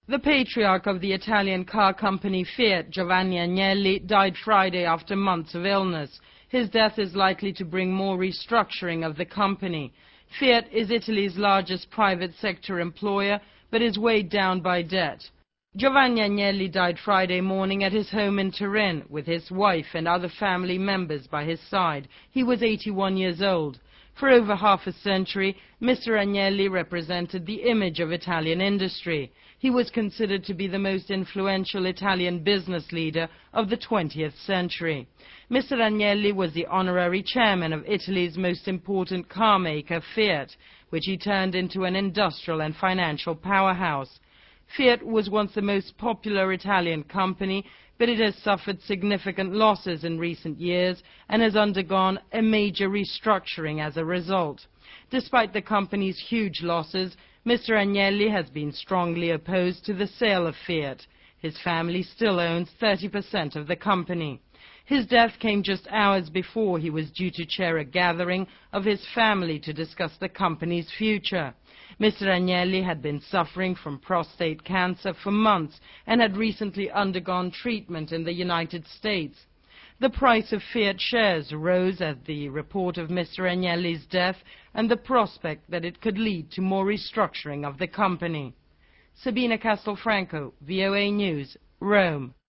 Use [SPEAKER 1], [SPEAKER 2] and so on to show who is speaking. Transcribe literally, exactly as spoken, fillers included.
[SPEAKER 1] The patriarch of the Italian car company Fiat, Giovanni Agnelli, died Friday after months of illness. His death is likely to bring more restructuring of the company. Fiat is Italy's largest private sector employer, but is weighed down by debt. Giovanni Agnelli died Friday morning at his home in Turin, with his wife and other family members by his side. He was eighty-one years old. For over half a century, Mister Agnelli represented the image of Italian industry. He was considered to be the most influential Italian business leader of the twentieth century. Mister Agnelli was the honorary chairman of Italy's most important car maker, Fiat, which he turned into an industrial and financial powerhouse. Fiat was once the most popular Italian company, but it has suffered significant losses in recent years and has undergone a major restructuring as a result. Despite the company's huge losses, Mister Agnelli has been strongly opposed to the sale of Fiat. His family still owns thirty percent of the company. His death came just hours before he was due to chair a gathering of his family to discuss the company's future. Mister Agnelli had been suffering from prostate cancer for months and had recently undergone treatment in the United States. The price of Fiat shares rose at the report of Mister Agnelli's death and the prospect that it could lead to more restructuring of the company. Sabina Castelfranco, V O A News, Rome.